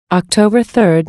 October 3,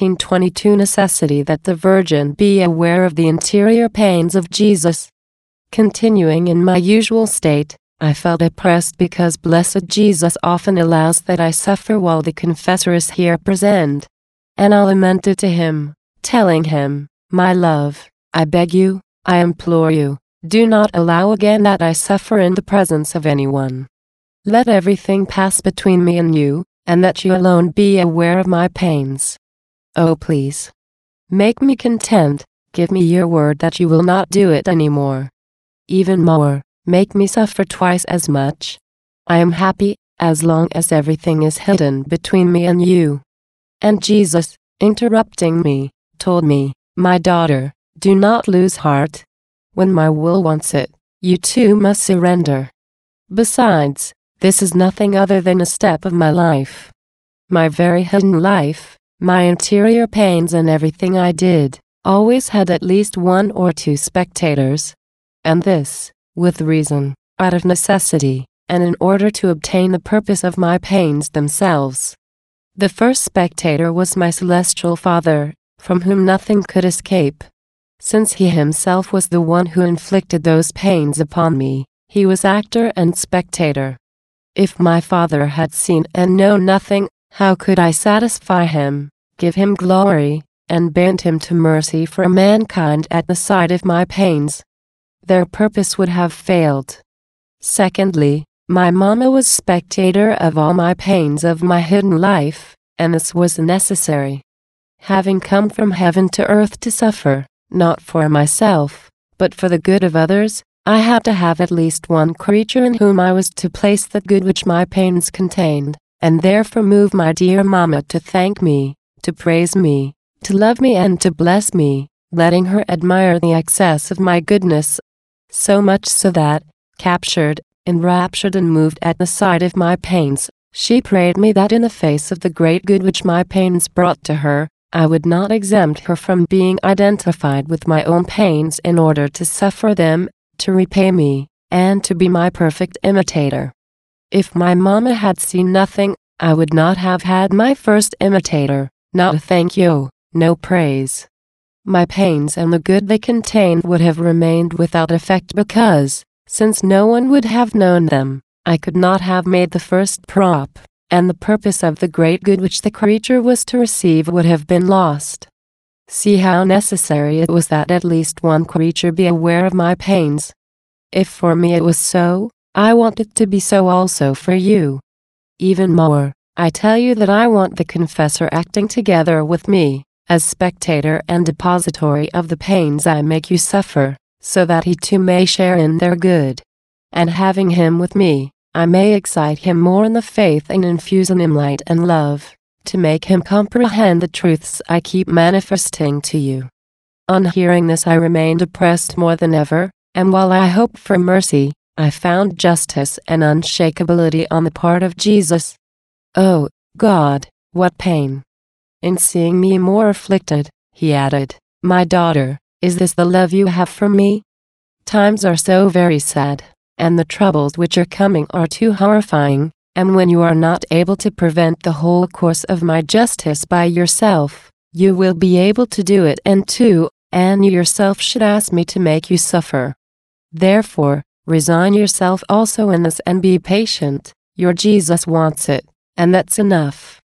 1922. Necessity that the Virgin be aware of the interior pains of Jesus. Continuing in my usual state, I felt oppressed because blessed Jesus often allows that I suffer while the confessor is here present. And I lamented to him, telling him, "My love, I beg you, I implore you, do not allow again that I suffer in the presence of anyone. Let everything pass between me and you, and that you alone be aware of my pains. Oh, please, make me content, give me your word that you will not do it anymore. Even more, make me suffer twice as much. I am happy, as long as everything is hidden between me and you." And Jesus, interrupting me, told me, "My daughter, do not lose heart. When my will wants it, you too must surrender. Besides, this is nothing other than a step of my life. My very hidden life, my interior pains and everything I did, always had at least one or two spectators. And this, with reason, out of necessity, and in order to obtain the purpose of my pains themselves. The first spectator was my celestial Father, from whom nothing could escape. Since he himself was the one who inflicted those pains upon me, he was actor and spectator. If my Father had seen and known nothing, how could I satisfy him, give him glory, and bend him to mercy for mankind at the sight of my pains? Their purpose would have failed. Secondly, my Mama was spectator of all my pains of my hidden life, and this was necessary. Having come from heaven to earth to suffer, not for myself, but for the good of others, I had to have at least one creature in whom I was to place the good which my pains contained, and therefore move my dear Mama to thank me, to praise me, to love me and to bless me, letting her admire the excess of my goodness. So much so that, captured, enraptured and moved at the sight of my pains, she prayed me that in the face of the great good which my pains brought to her, I would not exempt her from being identified with my own pains in order to suffer them, to repay me, and to be my perfect imitator. If my Mama had seen nothing, I would not have had my first imitator, not a thank you, no praise. My pains and the good they contained would have remained without effect because, since no one would have known them, I could not have made the first prop, and the purpose of the great good which the creature was to receive would have been lost. See how necessary it was that at least one creature be aware of my pains. If for me it was so, I want it to be so also for you. Even more, I tell you that I want the confessor acting together with me, as spectator and depository of the pains I make you suffer, so that he too may share in their good. And having him with me, I may excite him more in the faith and infuse in him light and love, to make him comprehend the truths I keep manifesting to you." On hearing this I remained oppressed more than ever, and while I hoped for mercy, I found justice and unshakability on the part of Jesus. Oh, God, what pain! In seeing me more afflicted, he added, "My daughter, is this the love you have for me? Times are so very sad, and the troubles which are coming are too horrifying, and when you are not able to prevent the whole course of my justice by yourself, you will be able to do it and you yourself should ask me to make you suffer. Therefore, resign yourself also in this and be patient, your Jesus wants it, and that's enough."